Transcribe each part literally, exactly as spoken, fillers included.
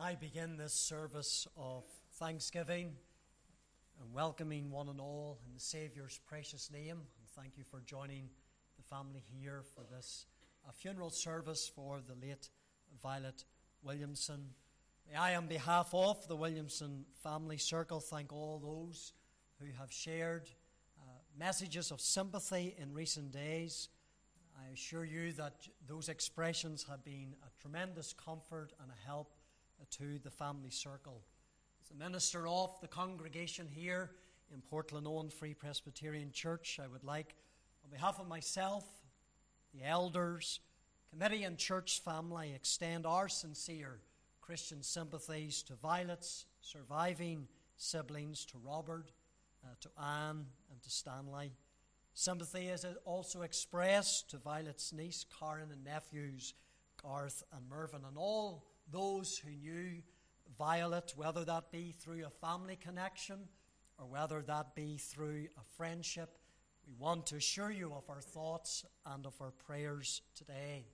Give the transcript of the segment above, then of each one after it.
I begin this service of thanksgiving and welcoming one and all in the Saviour's precious name. And thank you for joining the family here for this uh, funeral service for the late Violet Williamson. May I, on behalf of the Williamson family circle, thank all those who have shared uh, messages of sympathy in recent days. I assure you that those expressions have been a tremendous comfort and a help to the family circle. As a minister of the congregation here in Portlaoin Free Presbyterian Church, I would like, on behalf of myself, the elders, committee and church family, extend our sincere Christian sympathies to Violet's surviving siblings, to Robert, uh, to Anne, and to Stanley. Sympathy is also expressed to Violet's niece, Karen, and nephews, Garth and Mervyn, and all those who knew Violet, whether that be through a family connection or whether that be through a friendship. We want to assure you of our thoughts and of our prayers today.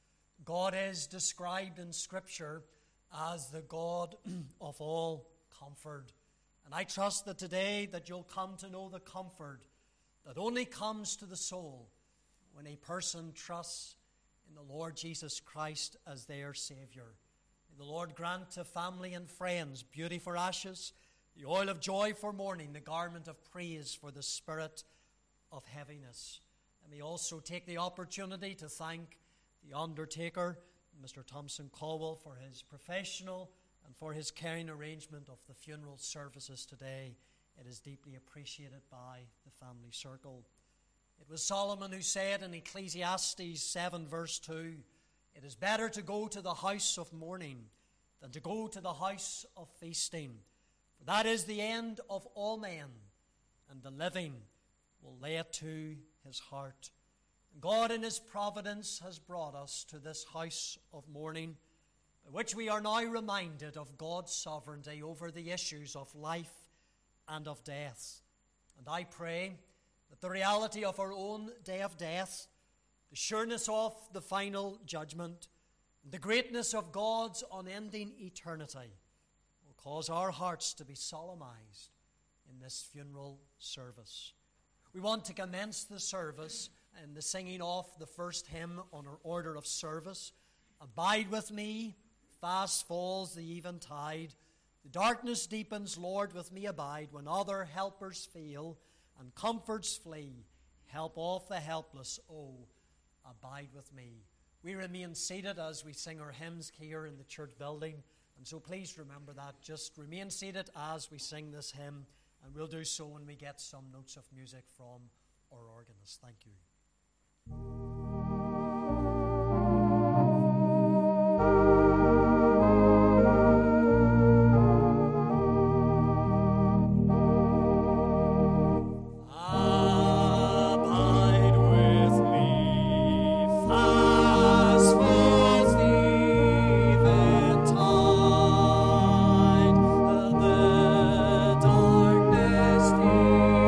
God is described in Scripture as the God of all comfort. And I trust that today that you'll come to know the comfort that only comes to the soul when a person trusts in the Lord Jesus Christ as their Savior. May the Lord grant to family and friends beauty for ashes, the oil of joy for mourning, the garment of praise for the spirit of heaviness. Let me also take the opportunity to thank the undertaker, Mister Thompson Caldwell, for his professional and for his caring arrangement of the funeral services today. It is deeply appreciated by the family circle. It was Solomon who said in Ecclesiastes seven verse two, "It is better to go to the house of mourning than to go to the house of feasting. For that is the end of all men, and the living will lay it to his heart." God in his providence has brought us to this house of mourning, by which we are now reminded of God's sovereignty over the issues of life and of death. And I pray that the reality of our own day of death, the sureness of the final judgment, and the greatness of God's unending eternity will cause our hearts to be solemnized in this funeral service. We want to commence the service in the singing of the first hymn on our order of service. Abide with me, fast falls the eventide. The darkness deepens, Lord, with me abide. When other helpers fail and comforts flee, help of the helpless, oh, abide with me. We remain seated as we sing our hymns here in the church building, and so please remember that. Just remain seated as we sing this hymn, and we'll do so when we get some notes of music from our organist. Thank you.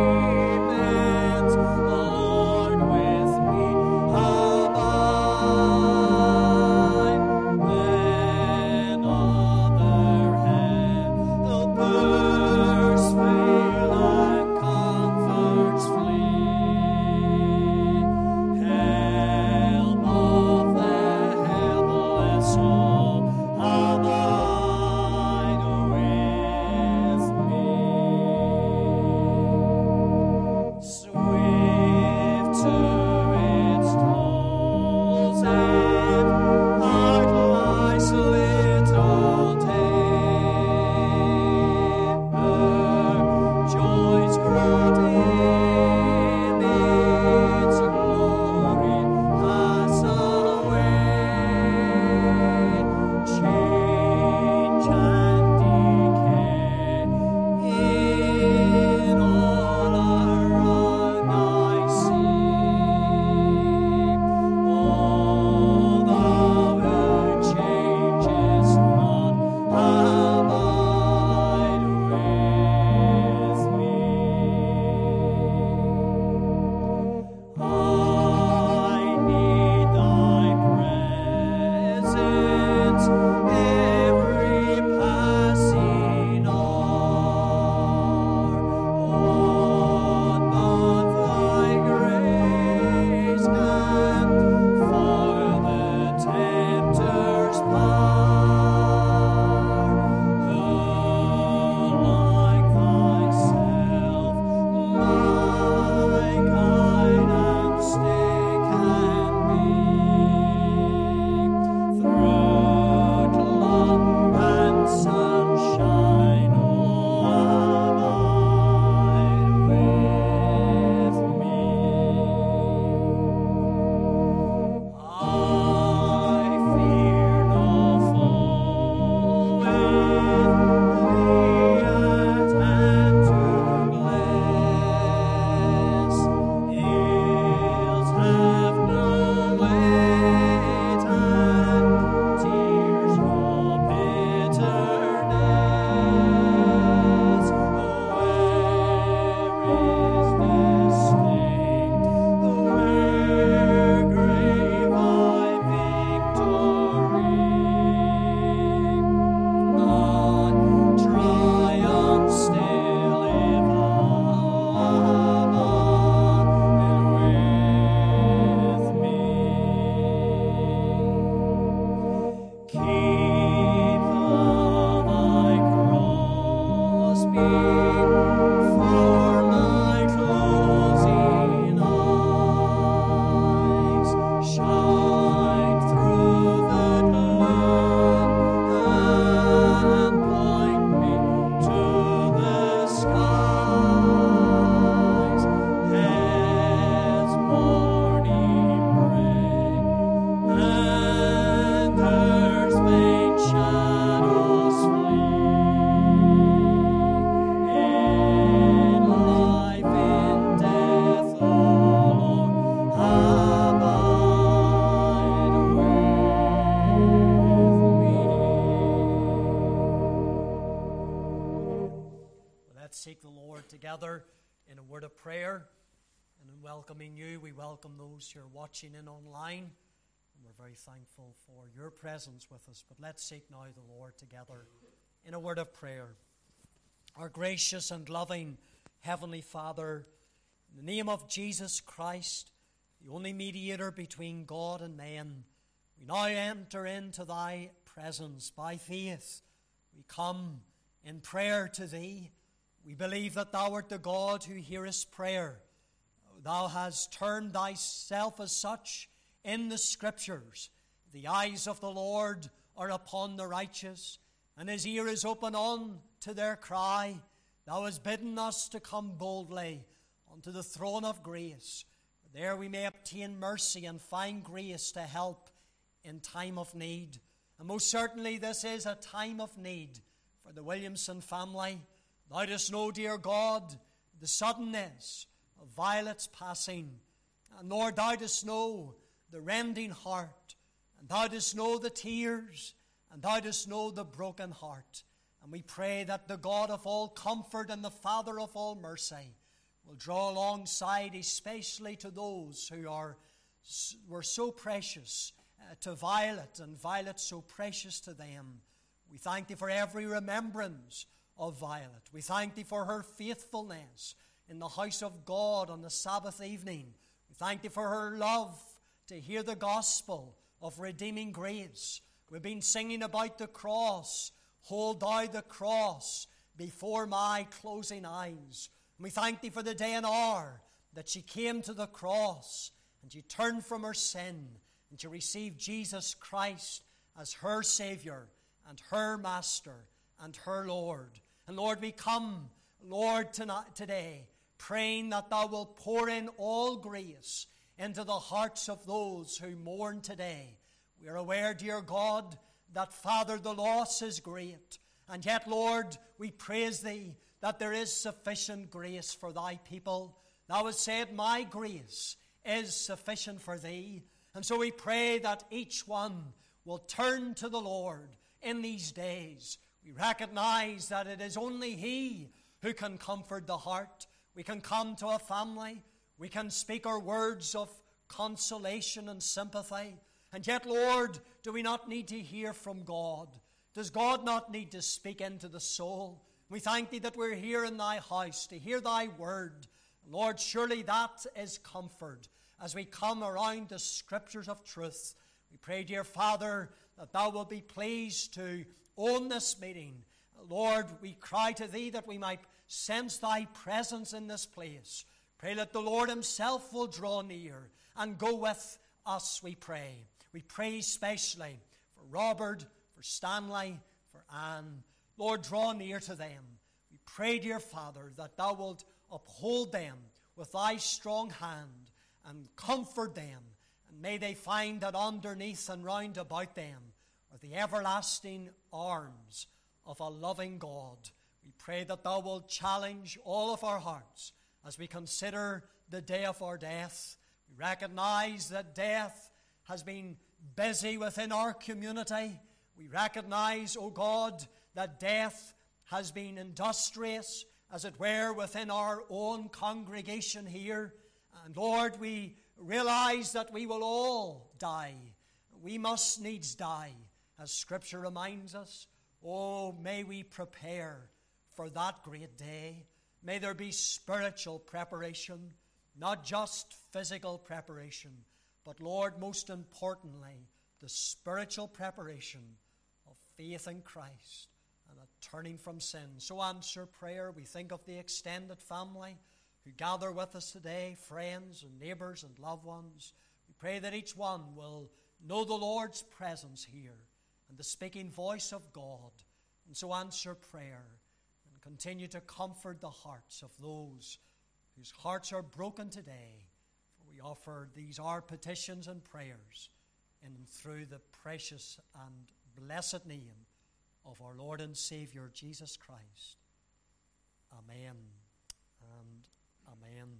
Lord with me, abide. together in a word of prayer. And in welcoming you, we welcome those who are watching in online. And we're very thankful for your presence with us. But let's seek now the Lord together in a word of prayer. Our gracious and loving Heavenly Father, in the name of Jesus Christ, the only mediator between God and man, we now enter into thy presence by faith. We come in prayer to thee. We believe that thou art the God who hearest prayer. Thou hast turned thyself as such in the Scriptures. The eyes of the Lord are upon the righteous, and his ear is open on to their cry. Thou hast bidden us to come boldly unto the throne of grace. There we may obtain mercy and find grace to help in time of need. And most certainly this is a time of need for the Williamson family. Thou dost know, dear God, the suddenness of Violet's passing. And Lord, thou dost know the rending heart. And thou dost know the tears. And thou dost know the broken heart. And we pray that the God of all comfort and the Father of all mercy will draw alongside, especially to those who are were so precious uh, to Violet, and Violet so precious to them. We thank thee for every remembrance of Violet. We thank thee for her faithfulness in the house of God on the Sabbath evening. We thank thee for her love to hear the gospel of redeeming grace. We've been singing about the cross. Hold thou the cross before my closing eyes. And we thank thee for the day and hour that she came to the cross and she turned from her sin and she received Jesus Christ as her Savior and her Master and her Lord. And Lord, we come, Lord, tonight, today, praying that thou wilt pour in all grace into the hearts of those who mourn today. We are aware, dear God, that, Father, the loss is great. And yet, Lord, we praise thee that there is sufficient grace for thy people. Thou hast said, my grace is sufficient for thee. And so we pray that each one will turn to the Lord in these days. We recognize that it is only he who can comfort the heart. We can come to a family. We can speak our words of consolation and sympathy. And yet, Lord, do we not need to hear from God? Does God not need to speak into the soul? We thank thee that we're here in thy house to hear thy word. Lord, surely that is comfort as we come around the Scriptures of truth. We pray, dear Father, that thou wilt be pleased to own this meeting. Lord, we cry to thee that we might sense thy presence in this place. Pray that the Lord himself will draw near and go with us, we pray. We pray especially for Robert, for Stanley, for Anne. Lord, draw near to them. We pray, dear Father, that thou wilt uphold them with thy strong hand and comfort them. And may they find that underneath and round about them are the everlasting arms of a loving God. We pray that thou wilt challenge all of our hearts as we consider the day of our death. We recognize that death has been busy within our community. We recognize, O God, that death has been industrious, as it were, within our own congregation here. And Lord, we realize that we will all die. We must needs die, as Scripture reminds us. Oh, may we prepare for that great day. May there be spiritual preparation, not just physical preparation, but Lord, most importantly, the spiritual preparation of faith in Christ and a turning from sin. So answer prayer. We think of the extended family who gather with us today, friends and neighbors and loved ones. We pray that each one will know the Lord's presence here and the speaking voice of God. And so answer prayer and continue to comfort the hearts of those whose hearts are broken today. For we offer these our petitions and prayers in and through the precious and blessed name of our Lord and Savior, Jesus Christ. Amen and amen.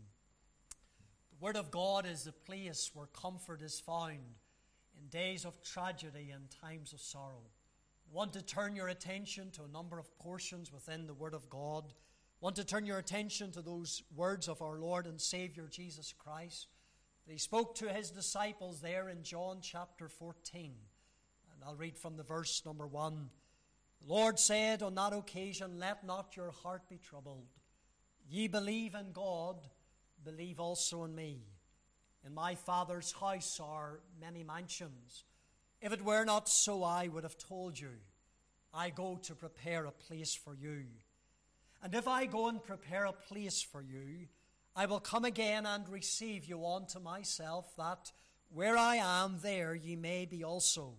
The Word of God is the place where comfort is found in days of tragedy and times of sorrow. I want to turn your attention to a number of portions within the Word of God. want to turn your attention to those words of our Lord and Savior Jesus Christ. He spoke to his disciples there in John chapter fourteen. And I'll read from the verse number one. The Lord said on that occasion, "Let not your heart be troubled. Ye believe in God, believe also in me. In my Father's house are many mansions. If it were not so, I would have told you. I go to prepare a place for you. And if I go and prepare a place for you, I will come again and receive you unto myself, that where I am, there ye may be also.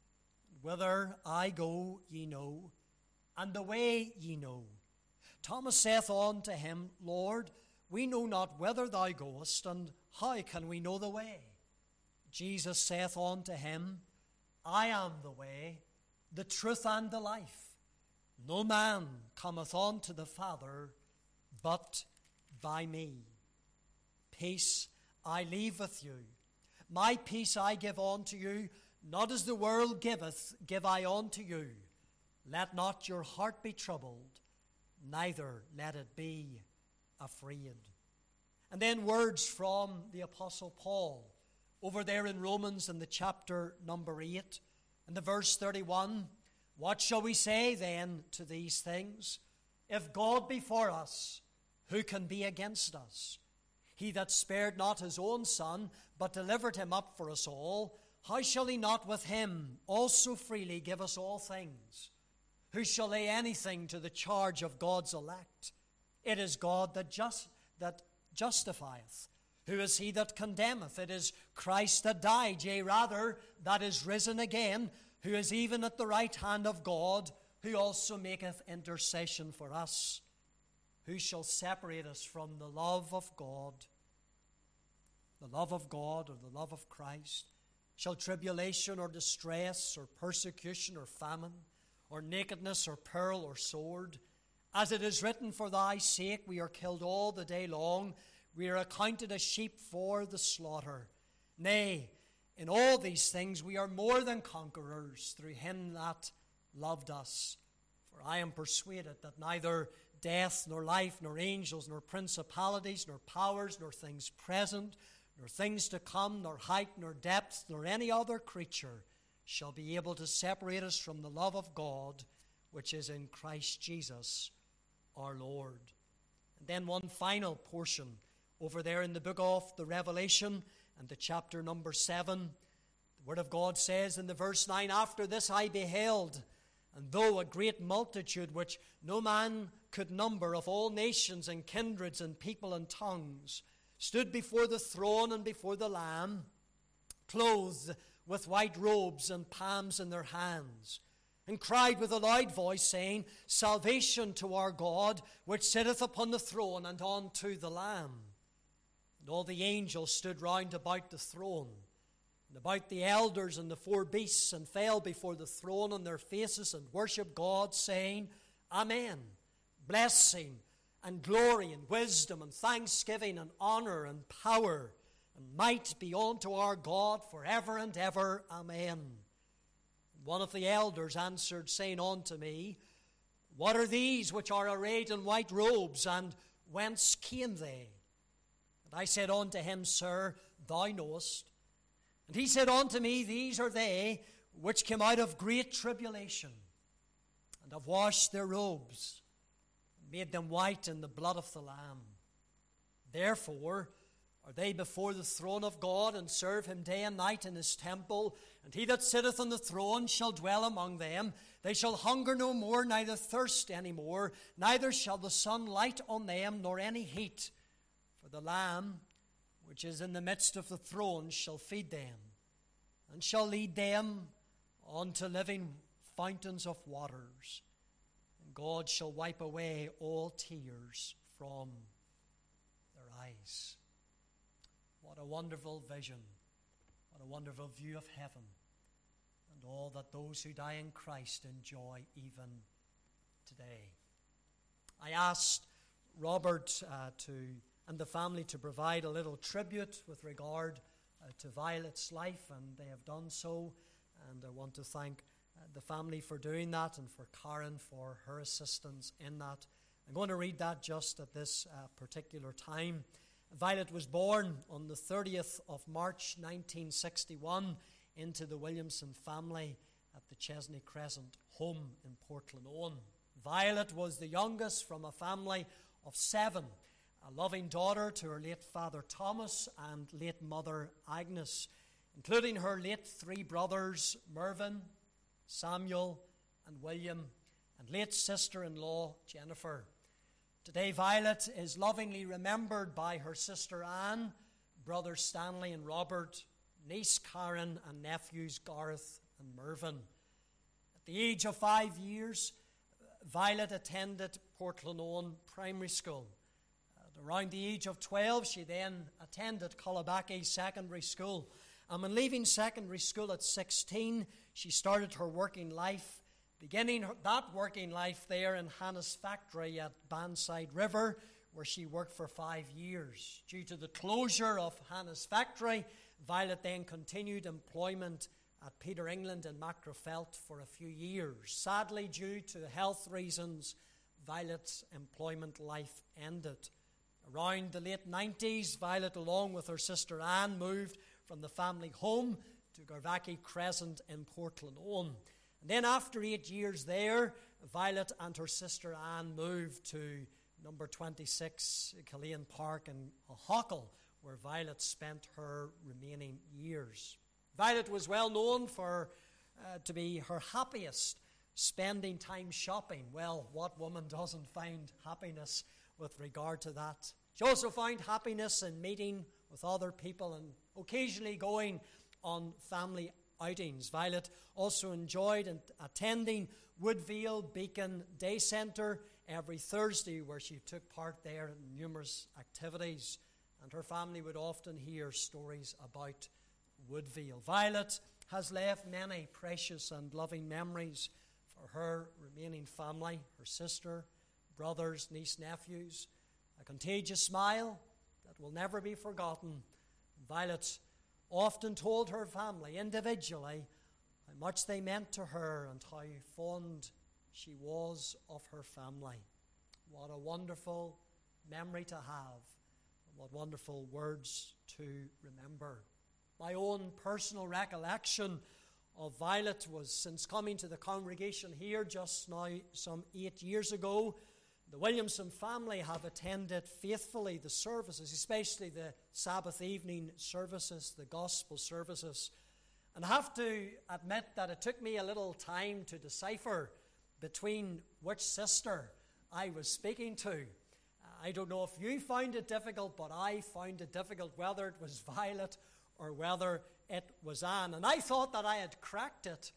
Whither I go, ye know, and the way ye know." Thomas saith unto him, "Lord, we know not whither thou goest, and how can we know the way?" Jesus saith unto him, "I am the way, the truth, and the life. No man cometh unto the Father but by me. Peace I leave with you. My peace I give unto you, not as the world giveth, give I unto you. Let not your heart be troubled, neither let it be afraid." And then words from the Apostle Paul over there in Romans in the chapter number eight and the verse thirty-one. "What shall we say then to these things? If God be for us, who can be against us? He that spared not his own Son, but delivered him up for us all, how shall he not with him also freely give us all things? Who shall lay anything to the charge of God's elect? It is God that just that justifieth. Who is he that condemneth? It is Christ that died, yea, rather, that is risen again, who is even at the right hand of God, who also maketh intercession for us. Who shall separate us from the love of God? The love of God, or the love of Christ? Shall tribulation or distress or persecution or famine or nakedness or peril or sword? As it is written, for thy sake we are killed all the day long. We are accounted as sheep for the slaughter. Nay, in all these things we are more than conquerors through him that loved us. For I am persuaded that neither death, nor life, nor angels, nor principalities, nor powers, nor things present, nor things to come, nor height, nor depth, nor any other creature shall be able to separate us from the love of God, which is in Christ Jesus our Lord. And then one final portion over there in the book of the Revelation and the chapter number seven. The Word of God says in the verse nine, "After this I beheld, and though a great multitude which no man could number, of all nations and kindreds and people and tongues, stood before the throne and before the Lamb, clothed with white robes and palms in their hands, and cried with a loud voice, saying, Salvation to our God, which sitteth upon the throne, and unto the Lamb. And all the angels stood round about the throne, and about the elders and the four beasts, and fell before the throne on their faces, and worshipped God, saying, Amen. Blessing and glory and wisdom and thanksgiving and honor and power and might be unto our God forever and ever. Amen. One of the elders answered, saying unto me, What are these which are arrayed in white robes, and whence came they? And I said unto him, Sir, thou knowest. And he said unto me, These are they which came out of great tribulation, and have washed their robes, and made them white in the blood of the Lamb. Therefore are they before the throne of God, and serve him day and night in his temple. And he that sitteth on the throne shall dwell among them. They shall hunger no more, neither thirst any more, neither shall the sun light on them, nor any heat. For the Lamb, which is in the midst of the throne, shall feed them, and shall lead them unto living fountains of waters. And God shall wipe away all tears from their eyes. What a wonderful vision. What a wonderful view of heaven, and all that those who die in Christ enjoy even today. I asked Robert uh, to and the family to provide a little tribute with regard uh, to Violet's life, and they have done so. And I want to thank uh, the family for doing that, and for Karen for her assistance in that. I'm going to read that just at this uh, particular time. Violet was born on the thirtieth of March nineteen sixty-one into the Williamson family at the Chesney Crescent home in Portlaown. Violet was the youngest from a family of seven, a loving daughter to her late father Thomas and late mother Agnes, including her late three brothers Mervyn, Samuel and William, and late sister-in-law Jennifer. Today, Violet is lovingly remembered by her sister Anne, brothers Stanley and Robert, niece Karen, and nephews Gareth and Mervyn. At the age of five years, Violet attended Portlaown Primary School. At around the age of twelve, she then attended Collabackie Secondary School. And when leaving secondary school at sixteen, she started her working life, beginning her, that working life there in Hannah's factory at Bandside River, where she worked for five years. Due to the closure of Hannah's factory, Violet then continued employment at Peter England in Macrofelt for a few years. Sadly, due to health reasons, Violet's employment life ended. Around the late nineties, Violet, along with her sister Anne, moved from the family home to Garvackie Crescent in Portlaown. And then after eight years there, Violet and her sister Anne moved to number twenty-six Killeen Park in Aughackel, where Violet spent her remaining years. Violet was well known for uh, to be her happiest spending time shopping. Well, what woman doesn't find happiness with regard to that? She also found happiness in meeting with other people and occasionally going on family outings. Violet also enjoyed attending Woodvale Beacon Day Centre every Thursday, where she took part there in numerous activities, and her family would often hear stories about Woodvale. Violet has left many precious and loving memories for her remaining family, her sister, brothers, niece, nephews, a contagious smile that will never be forgotten. Violet often told her family individually how much they meant to her and how fond she was of her family. What a wonderful memory to have, and what wonderful words to remember. My own personal recollection of Violet was since coming to the congregation here just now some eight years ago. The Williamson family have attended faithfully the services, especially the Sabbath evening services, the gospel services. And I have to admit that it took me a little time to decipher between which sister I was speaking to. I don't know if you found it difficult, but I found it difficult whether it was Violet or whether it was Anne. And I thought that I had cracked it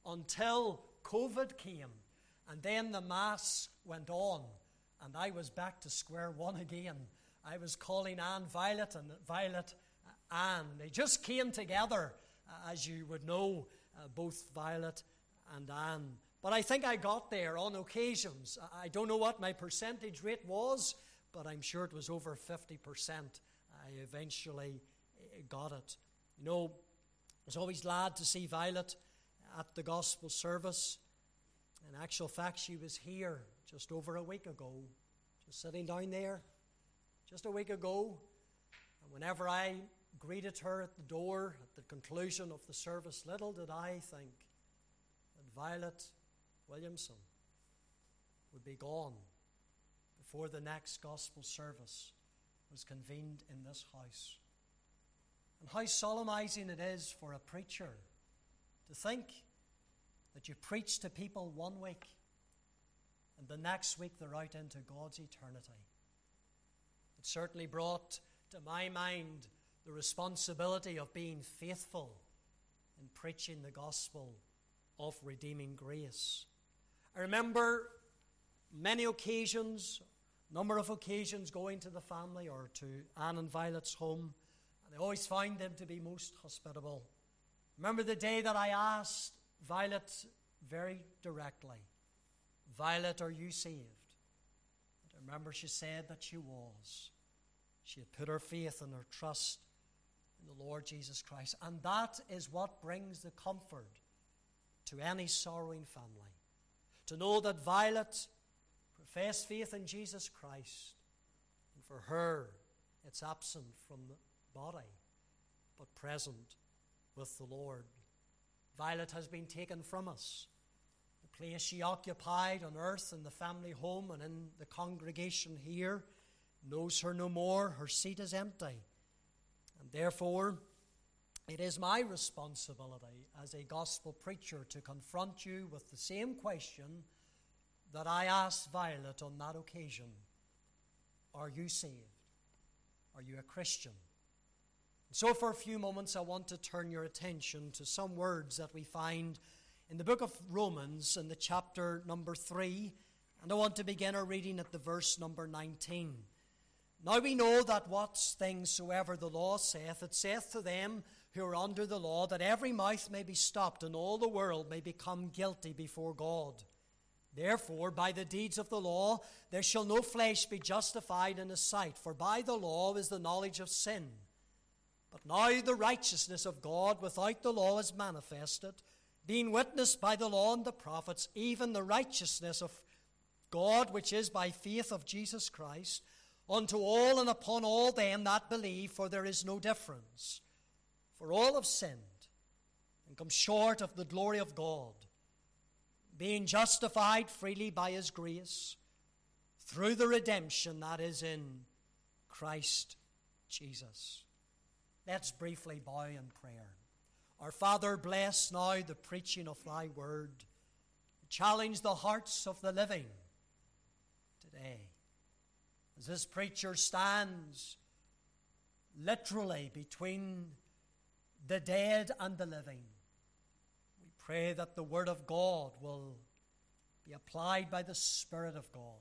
until COVID came. And then the Mass went on, and I was back to square one again. I was calling Anne Violet and Violet Anne. They just came together, uh, as you would know, uh, both Violet and Anne. But I think I got there on occasions. I don't know what my percentage rate was, but I'm sure it was over fifty percent. I eventually got it. You know, I was always glad to see Violet at the gospel service. In actual fact, she was here just over a week ago, just sitting down there, just a week ago. And whenever I greeted her at the door at the conclusion of the service, little did I think that Violet Williamson would be gone before the next gospel service was convened in this house. And how solemnizing it is for a preacher to think that you preach to people one week and the next week they're out into God's eternity. It certainly brought to my mind the responsibility of being faithful in preaching the gospel of redeeming grace. I remember many occasions, number of occasions going to the family or to Anne and Violet's home, and I always found them to be most hospitable. Remember the day that I asked Violet very directly, "Violet, are you saved?" And I remember she said that she was. She had put her faith and her trust in the Lord Jesus Christ. And that is what brings the comfort to any sorrowing family. To know that Violet profess faith in Jesus Christ. And for her, it's absent from the body, but present with the Lord. Violet has been taken from us. The place she occupied on earth in the family home and in the congregation here knows her no more. Her seat is empty. And therefore, it is my responsibility as a gospel preacher to confront you with the same question that I asked Violet on that occasion. Are you saved? Are you a Christian? And so for a few moments I want to turn your attention to some words that we find in the book of Romans in the chapter number three. And I want to begin our reading at the verse number nineteen. Now we know that what things soever the law saith, it saith to them who are under the law, that every mouth may be stopped, and all the world may become guilty before God. Therefore, by the deeds of the law, there shall no flesh be justified in his sight, for by the law is the knowledge of sin. But now the righteousness of God without the law is manifested, being witnessed by the law and the prophets, even the righteousness of God, which is by faith of Jesus Christ, unto all and upon all them that believe, for there is no difference. For all have sinned and come short of the glory of God, being justified freely by his grace, through the redemption that is in Christ Jesus. Let's briefly bow in prayer. Our Father, bless now the preaching of thy word. Challenge the hearts of the living today. As this preacher stands literally between the dead and the living, we pray that the word of God will be applied by the Spirit of God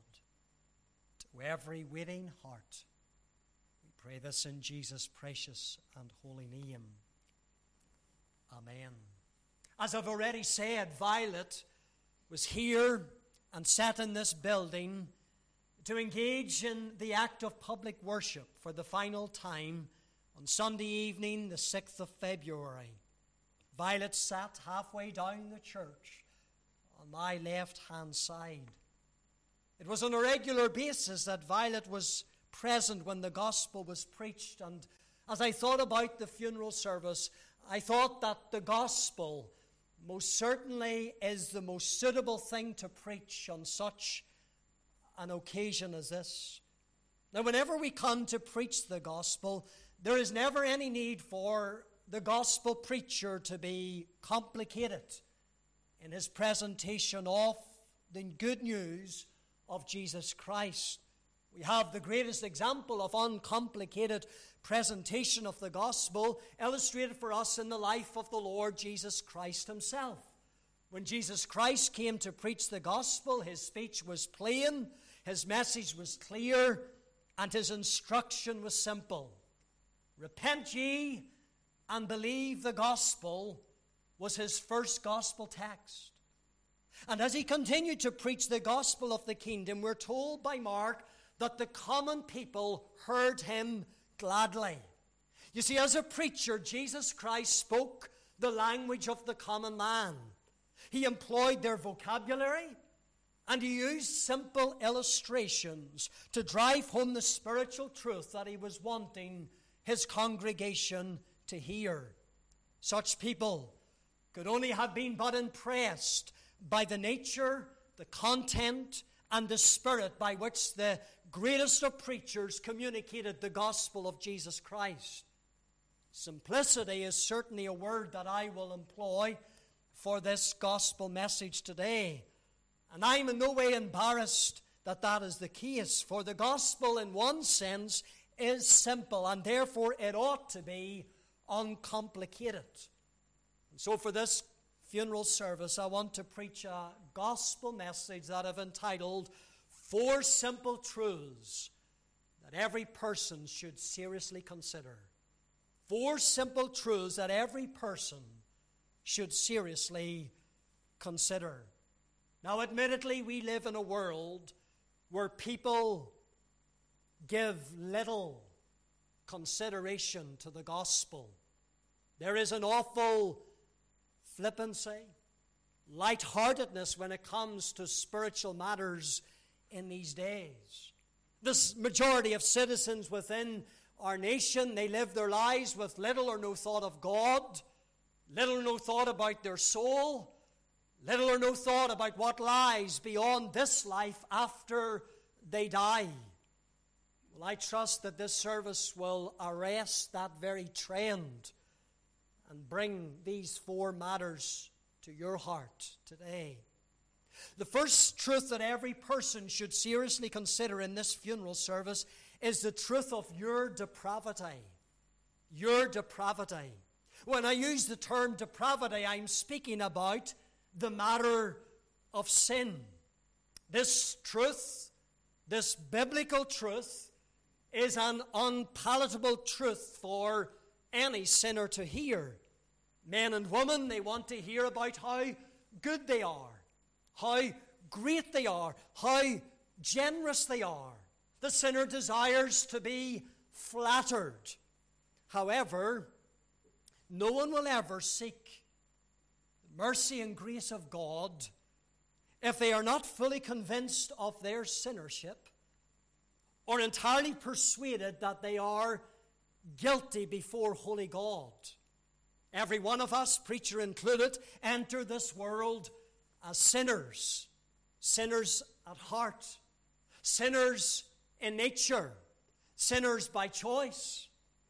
to every waiting heart. We pray this in Jesus' precious and holy name. Amen. As I've already said, Violet was here and sat in this building to engage in the act of public worship for the final time on Sunday evening, the sixth of February. Violet sat halfway down the church on my left-hand side. It was on a regular basis that Violet was present when the gospel was preached, and as I thought about the funeral service, I thought that the gospel most certainly is the most suitable thing to preach on such an occasion as this. Now, whenever we come to preach the gospel, there is never any need for the gospel preacher to be complicated in his presentation of the good news of Jesus Christ. We have the greatest example of uncomplicated presentation of the gospel illustrated for us in the life of the Lord Jesus Christ himself. When Jesus Christ came to preach the gospel, his speech was plain, his message was clear, and his instruction was simple. Repent ye and believe the gospel was his first gospel text. And as he continued to preach the gospel of the kingdom, we're told by Mark that the common people heard him gladly. You see, as a preacher, Jesus Christ spoke the language of the common man. He employed their vocabulary, and he used simple illustrations to drive home the spiritual truth that he was wanting his congregation to hear. Such people could only have been but impressed by the nature, the content, and the spirit by which the greatest of preachers communicated the gospel of Jesus Christ. Simplicity is certainly a word that I will employ for this gospel message today. And I'm in no way embarrassed that that is the case, for the gospel in one sense is simple, and therefore it ought to be uncomplicated. And so for this funeral service, I want to preach a gospel message that I've entitled Four Simple Truths That Every Person Should Seriously Consider. Four simple truths that every person should seriously consider. Now, admittedly, we live in a world where people give little consideration to the gospel. There is an awful flippancy, lightheartedness when it comes to spiritual matters in these days. This majority of citizens within our nation, they live their lives with little or no thought of God, little or no thought about their soul, little or no thought about what lies beyond this life after they die. Well, I trust that this service will arrest that very trend and bring these four matters to your heart today. The first truth that every person should seriously consider in this funeral service is the truth of your depravity. Your depravity. When I use the term depravity, I'm speaking about the matter of sin. This truth, this biblical truth, is an unpalatable truth for any sinner to hear. Men and women, they want to hear about how good they are, how great they are, how generous they are. The sinner desires to be flattered. However, no one will ever seek the mercy and grace of God if they are not fully convinced of their sinnership or entirely persuaded that they are guilty before holy God. Every one of us, preacher included, enter this world as sinners. Sinners at heart. Sinners in nature. Sinners by choice.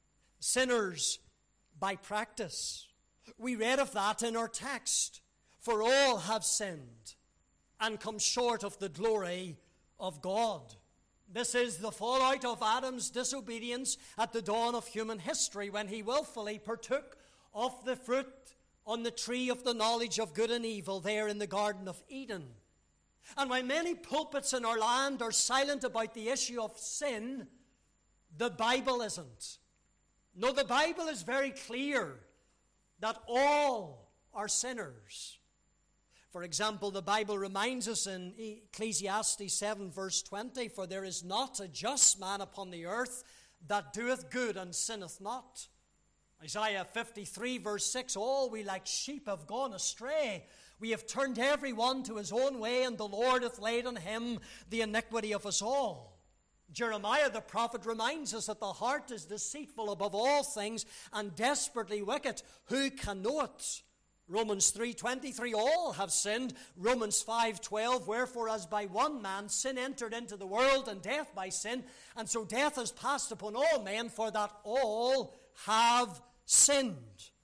Sinners by practice. We read of that in our text. For all have sinned and come short of the glory of God. This is the fallout of Adam's disobedience at the dawn of human history, when he willfully partook of the fruit on the tree of the knowledge of good and evil there in the Garden of Eden. And while many pulpits in our land are silent about the issue of sin, the Bible isn't. No, the Bible is very clear that all are sinners. For example, the Bible reminds us in Ecclesiastes seven verse twenty, for there is not a just man upon the earth that doeth good and sinneth not. Isaiah fifty-three verse six, all we like sheep have gone astray. We have turned every one to his own way, and the Lord hath laid on him the iniquity of us all. Jeremiah the prophet reminds us that the heart is deceitful above all things and desperately wicked. Who can know it? Romans three twenty-three, all have sinned. Romans five twelve, wherefore as by one man sin entered into the world, and death by sin, and so death has passed upon all men, for that all have sinned.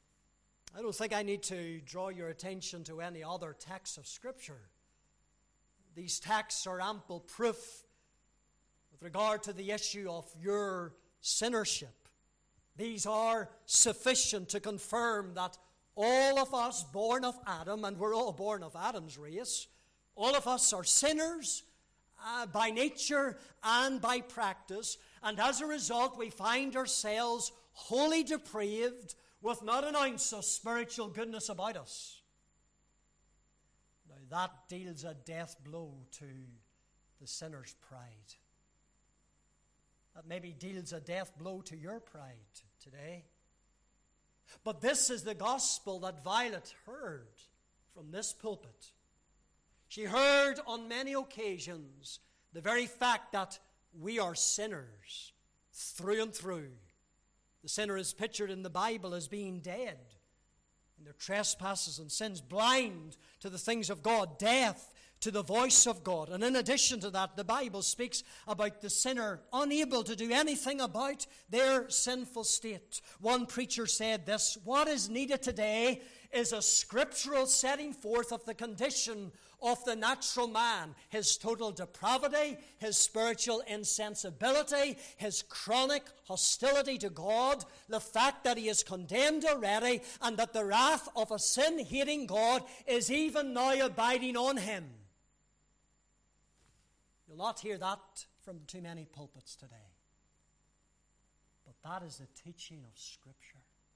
I don't think I need to draw your attention to any other texts of Scripture. These texts are ample proof with regard to the issue of your sinnership. These are sufficient to confirm that all of us born of Adam, and we're all born of Adam's race, all of us are sinners uh, by nature and by practice, and as a result we find ourselves wholly depraved with not an ounce of spiritual goodness about us. Now that deals a death blow to the sinner's pride. That maybe deals a death blow to your pride today. But this is the gospel that Violet heard from this pulpit. She heard on many occasions the very fact that we are sinners through and through. The sinner is pictured in the Bible as being dead in their trespasses and sins, blind to the things of God, deaf to the voice of God. And in addition to that, the Bible speaks about the sinner unable to do anything about their sinful state. One preacher said this, what is needed today is a scriptural setting forth of the condition of the natural man, his total depravity, his spiritual insensibility, his chronic hostility to God, the fact that he is condemned already, and that the wrath of a sin-hating God is even now abiding on him. You'll not hear that from too many pulpits today. But that is the teaching of Scripture.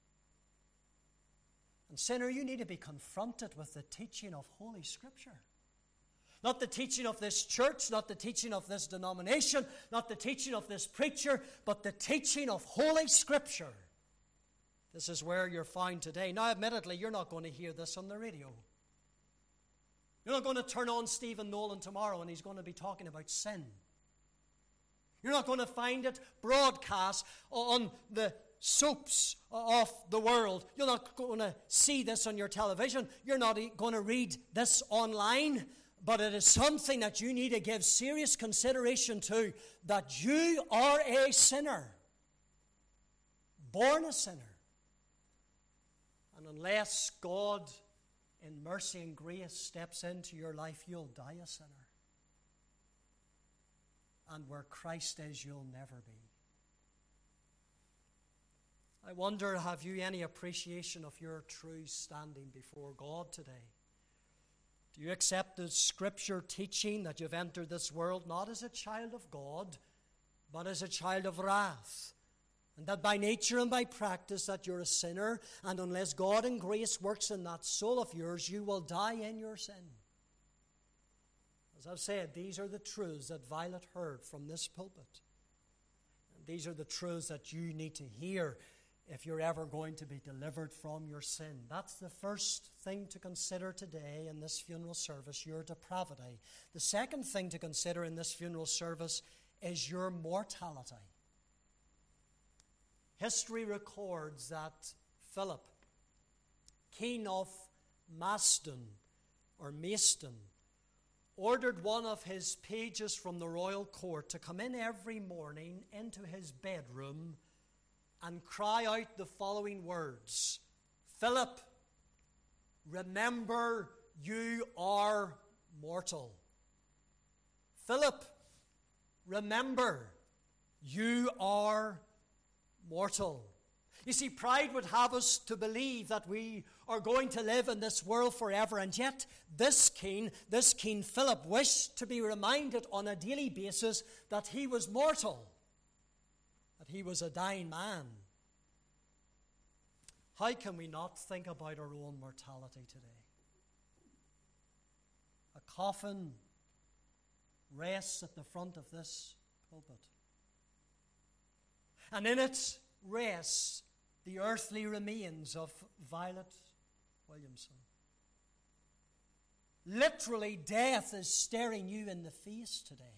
And sinner, you need to be confronted with the teaching of Holy Scripture. Not the teaching of this church, not the teaching of this denomination, not the teaching of this preacher, but the teaching of Holy Scripture. This is where you're found today. Now, admittedly, you're not going to hear this on the radio. You're not going to turn on Stephen Nolan tomorrow and he's going to be talking about sin. You're not going to find it broadcast on the soaps of the world. You're not going to see this on your television. You're not going to read this online. But it is something that you need to give serious consideration to, that you are a sinner. Born a sinner. And unless God in mercy and grace steps into your life, you'll die a sinner. And where Christ is, you'll never be. I wonder, have you any appreciation of your true standing before God today? Do you accept the Scripture teaching that you've entered this world not as a child of God, but as a child of wrath? And that by nature and by practice that you're a sinner, and unless God in grace works in that soul of yours, you will die in your sin. As I've said, these are the truths that Violet heard from this pulpit. And these are the truths that you need to hear if you're ever going to be delivered from your sin. That's the first thing to consider today in this funeral service, your depravity. The second thing to consider in this funeral service is your mortality. History records that Philip, King of Macedon, or Macedon, ordered one of his pages from the royal court to come in every morning into his bedroom and cry out the following words: "Philip, remember you are mortal. Philip, remember you are mortal." You see, pride would have us to believe that we are going to live in this world forever, and yet this king, this King Philip, wished to be reminded on a daily basis that he was mortal, that he was a dying man. How can we not think about our own mortality today? A coffin rests at the front of this pulpit, and in it rests the earthly remains of Violet Williamson. Literally, death is staring you in the face today.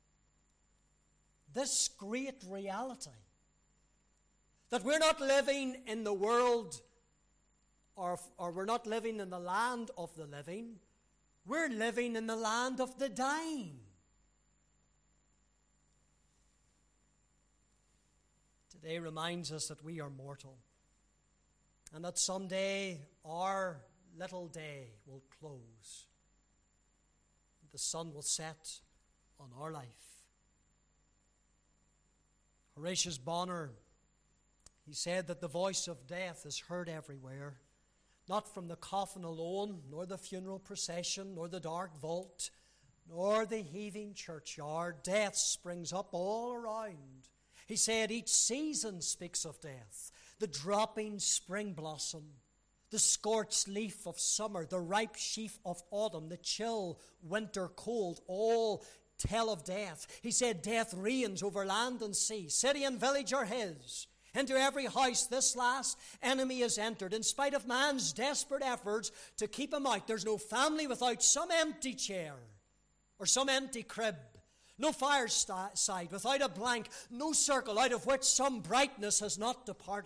This great reality that we're not living in the world, or, or we're not living in the land of the living, we're living in the land of the dying. Today reminds us that we are mortal, and that someday our little day will close. The sun will set on our life. Horatius Bonner, he said that the voice of death is heard everywhere, not from the coffin alone, nor the funeral procession, nor the dark vault, nor the heaving churchyard. Death springs up all around. He said each season speaks of death. The dropping spring blossom, the scorched leaf of summer, the ripe sheaf of autumn, the chill winter cold, all tell of death. He said death reigns over land and sea. City and village are his. Into every house this last enemy is entered. In spite of man's desperate efforts to keep him out, there's no family without some empty chair or some empty crib. No fireside without a blank, no circle out of which some brightness has not departed.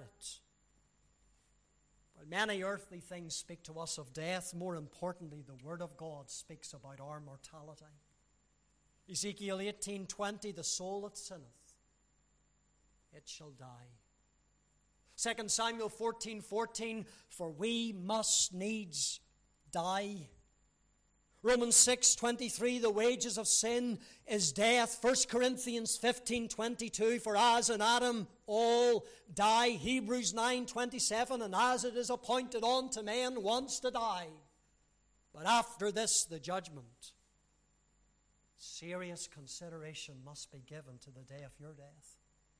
While many earthly things speak to us of death, more importantly, the Word of God speaks about our mortality. Ezekiel eighteen twenty, the soul that sinneth, it shall die. Second Samuel fourteen fourteen, for we must needs die. Romans six twenty-three, the wages of sin is death. First Corinthians fifteen twenty-two, for as in Adam all die. Hebrews nine twenty-seven, and as it is appointed unto man once to die, but after this the judgment. Serious consideration must be given to the day of your death.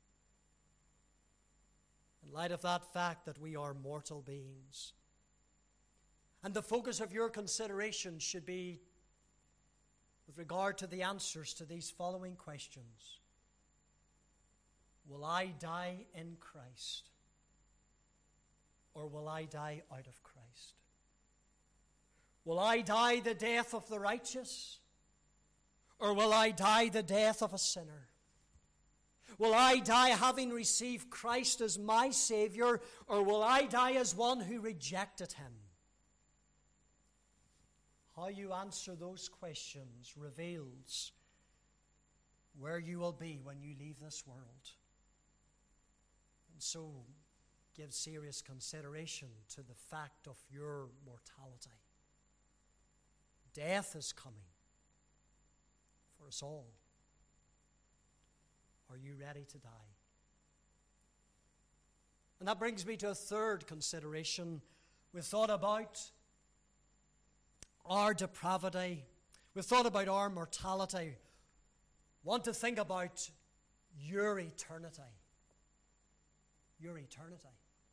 In light of that fact that we are mortal beings. And the focus of your consideration should be with regard to the answers to these following questions. Will I die in Christ? Or will I die out of Christ? Will I die the death of the righteous? Or will I die the death of a sinner? Will I die having received Christ as my Savior, or will I die as one who rejected him? How you answer those questions reveals where you will be when you leave this world. And so, give serious consideration to the fact of your mortality. Death is coming for us all. Are you ready to die? And that brings me to a third consideration. We thought about our depravity. We thought about our mortality. Want to think about your eternity. Your eternity.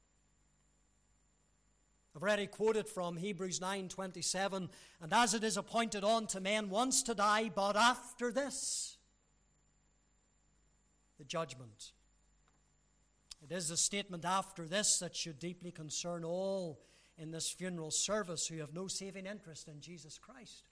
I've already quoted from Hebrews nine twenty-seven, and as it is appointed unto men once to die, but after this, the judgment. It is a statement after this that should deeply concern all in this funeral service who have no saving interest in Jesus Christ.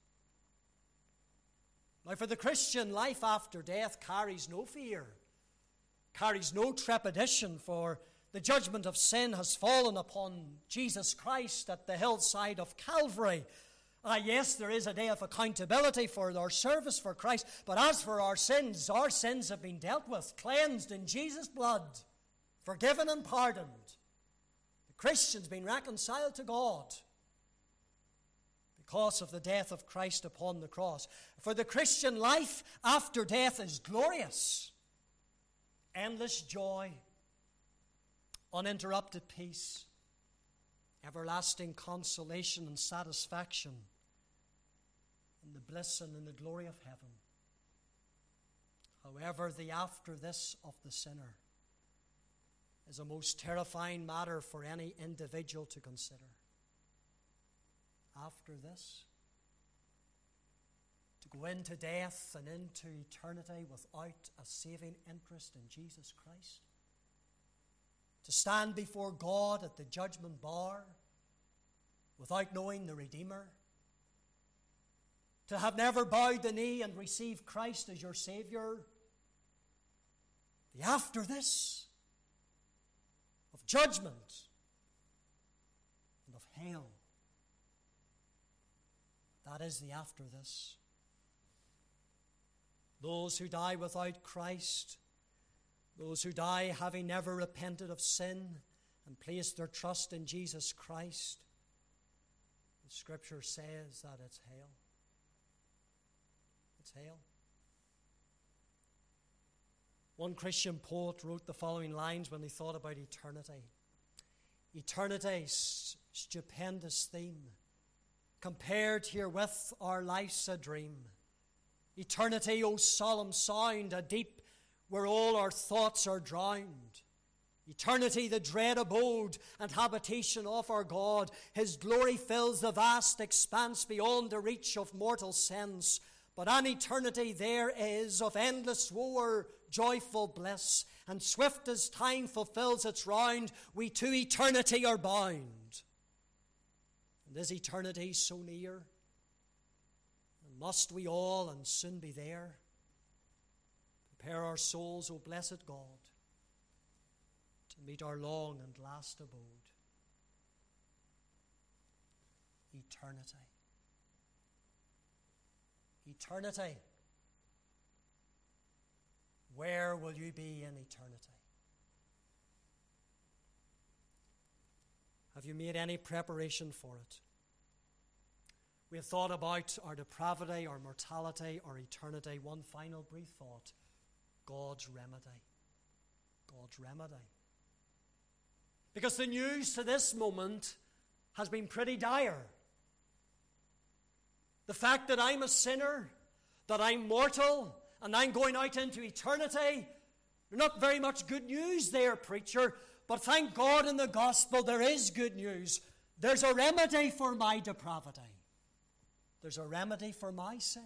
Now, for the Christian, life after death carries no fear, carries no trepidation, for the judgment of sin has fallen upon Jesus Christ at the hillside of Calvary. Ah, yes, there is a day of accountability for our service for Christ, but as for our sins, our sins have been dealt with, cleansed in Jesus' blood, forgiven and pardoned. The Christian's been reconciled to God because of the death of Christ upon the cross. For the Christian, life after death is glorious, endless joy, uninterrupted peace, everlasting consolation and satisfaction in the bliss and in the glory of heaven. However, the after this of the sinner is a most terrifying matter for any individual to consider. After this, to go into death and into eternity without a saving interest in Jesus Christ, to stand before God at the judgment bar without knowing the Redeemer, to have never bowed the knee and received Christ as your Savior. The after this of judgment and of hell. That is the after this. Those who die without Christ, those who die having never repented of sin and placed their trust in Jesus Christ, the Scripture says that it's hell. It's hell. One Christian poet wrote the following lines when he thought about eternity. Eternity, stupendous theme, compared herewith our life's a dream. Eternity, O solemn sound, a deep where all our thoughts are drowned. Eternity, the dread abode and habitation of our God. His glory fills the vast expanse beyond the reach of mortal sense. But an eternity there is of endless woe or joyful bliss, and swift as time fulfills its round, we to eternity are bound. And is eternity so near? And must we all and soon be there? Prepare our souls, O blessed God, to meet our long and last abode. Eternity. Eternity. Where will you be in eternity? Have you made any preparation for it? We have thought about our depravity, our mortality, our eternity. One final brief thought. God's remedy. God's remedy. Because the news to this moment has been pretty dire. The fact that I'm a sinner, that I'm mortal, and I'm going out into eternity, not very much good news there, preacher, but thank God in the gospel there is good news. There's a remedy for my depravity. There's a remedy for my sin.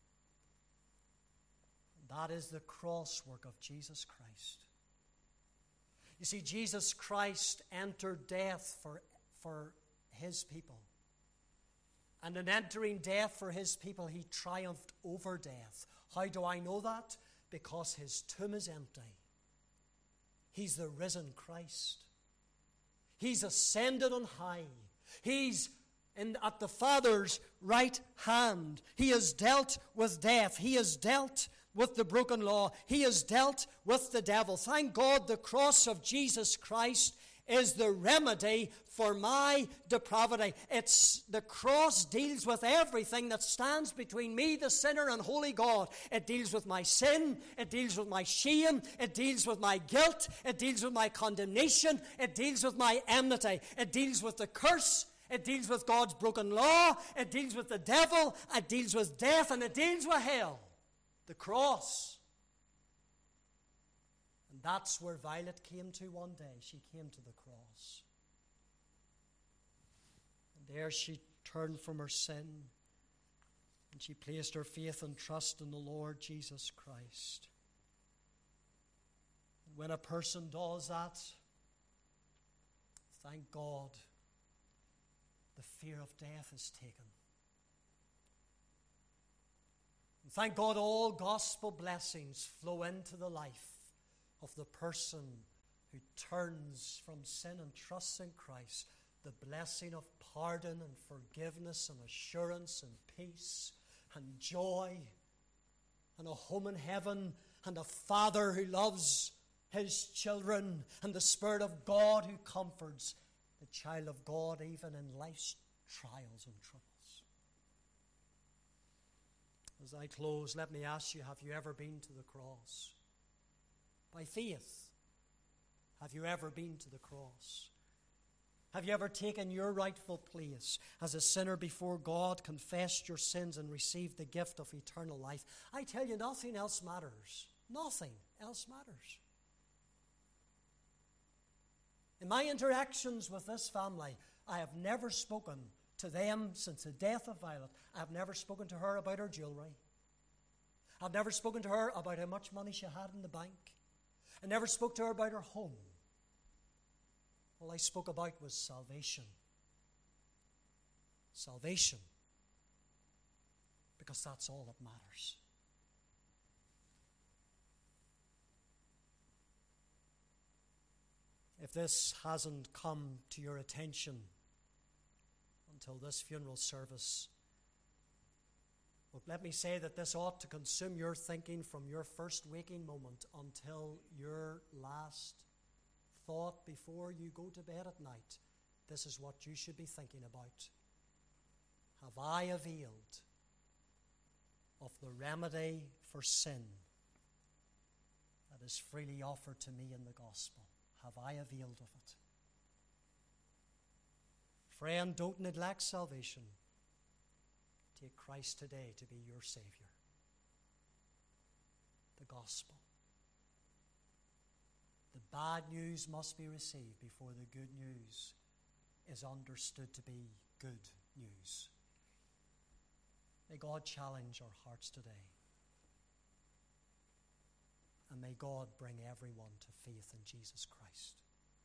And that is the cross work of Jesus Christ. You see, Jesus Christ entered death for, for his people. And in entering death for his people, he triumphed over death. How do I know that? Because his tomb is empty. He's the risen Christ. He's ascended on high. He's in, at the Father's right hand. He has dealt with death. He has dealt with the broken law. He has dealt with the devil. Thank God the cross of Jesus Christ is the remedy for my depravity. It's the cross deals with everything that stands between me, the sinner, and holy God. It deals with my sin. It deals with my shame. It deals with my guilt. It deals with my condemnation. It deals with my enmity. It deals with the curse. It deals with God's broken law. It deals with the devil. It deals with death. And it deals with hell. The cross. And that's where Violet came to one day. She came to the cross. And there she turned from her sin. And she placed her faith and trust in the Lord Jesus Christ. And when a person does that, thank God, the fear of death is taken. And thank God all gospel blessings flow into the life of the person who turns from sin and trusts in Christ. The blessing of pardon and forgiveness and assurance and peace and joy and a home in heaven and a Father who loves his children and the Spirit of God who comforts the child of God even in life's trials and troubles. As I close, let me ask you, have you ever been to the cross? By faith, have you ever been to the cross? Have you ever taken your rightful place as a sinner before God, confessed your sins, and received the gift of eternal life? I tell you, nothing else matters. Nothing else matters. In my interactions with this family, I have never spoken to them since the death of Violet. I have never spoken to her about her jewelry. I've never spoken to her about how much money she had in the bank. I never spoke to her about her home. All I spoke about was salvation. Salvation. Because that's all that matters. If this hasn't come to your attention until this funeral service, well, let me say that this ought to consume your thinking from your first waking moment until your last thought before you go to bed at night. This is what you should be thinking about. Have I availed of the remedy for sin that is freely offered to me in the gospel? Have I availed of it? Friend, don't neglect salvation. Take Christ today to be your Savior. The gospel. The bad news must be received before the good news is understood to be good news. May God challenge our hearts today. And may God bring everyone to faith in Jesus Christ.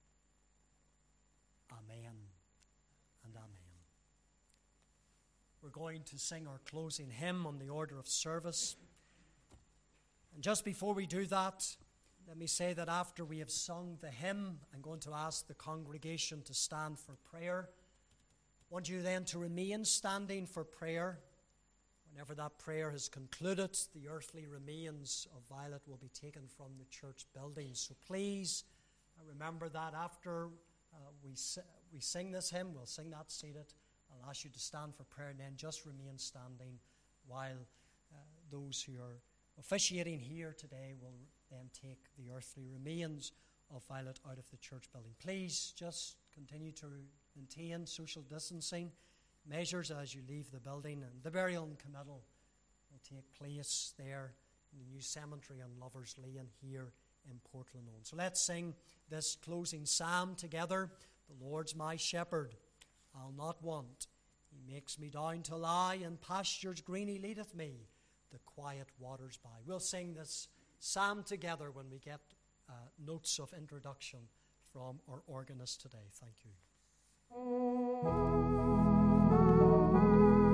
Amen and amen. We're going to sing our closing hymn on the order of service. And just before we do that, let me say that after we have sung the hymn, I'm going to ask the congregation to stand for prayer. I want you then to remain standing for prayer. Whenever that prayer has concluded, the earthly remains of Violet will be taken from the church building. So please remember that after uh, we, we sing this hymn, we'll sing that seated. I'll ask you to stand for prayer and then just remain standing while uh, those who are officiating here today will then take the earthly remains of Violet out of the church building. Please just continue to maintain social distancing measures as you leave the building, and the burial and committal will take place there in the new cemetery on Lovers Lane here in Portlaoise. So let's sing this closing psalm together. The Lord's my shepherd, I'll not want. He makes me down to lie in pastures green, he leadeth me the quiet waters by. We'll sing this psalm together when we get uh, notes of introduction from our organist today. Thank you.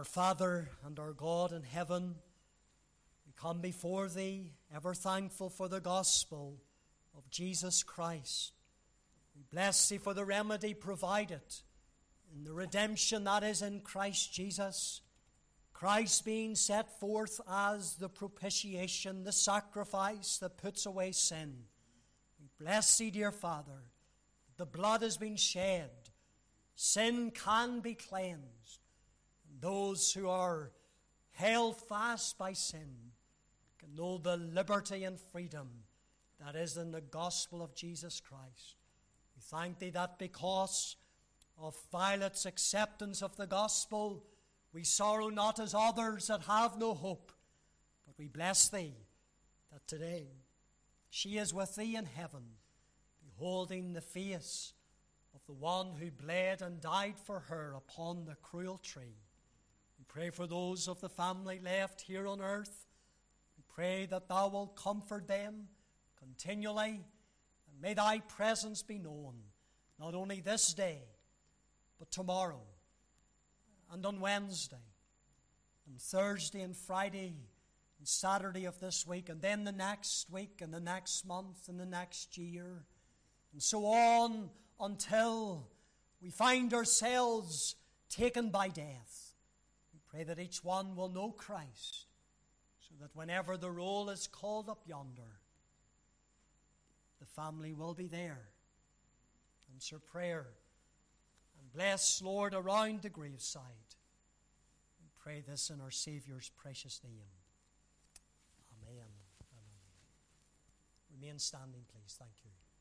Our Father and our God in heaven, we come before Thee, ever thankful for the gospel of Jesus Christ. We bless Thee for the remedy provided in the redemption that is in Christ Jesus. Christ being set forth as the propitiation, the sacrifice that puts away sin. We bless Thee, dear Father, that the blood has been shed. Sin can be cleansed. And those who are held fast by sin can know the liberty and freedom that is in the gospel of Jesus Christ. We thank Thee that because of Violet's acceptance of the gospel, we sorrow not as others that have no hope, but we bless Thee that today she is with Thee in heaven, beholding the face of the one who bled and died for her upon the cruel tree. We pray for those of the family left here on earth. We pray that Thou wilt comfort them continually, and may Thy presence be known, not only this day, but tomorrow, and on Wednesday, and Thursday and Friday, and Saturday of this week, and then the next week, and the next month, and the next year, and so on until we find ourselves taken by death. We pray that each one will know Christ, so that whenever the roll is called up yonder, the family will be there. Answer prayer. And bless, Lord, around the graveside. We pray this in our Saviour's precious name. Amen. Amen. Remain standing, please. Thank you.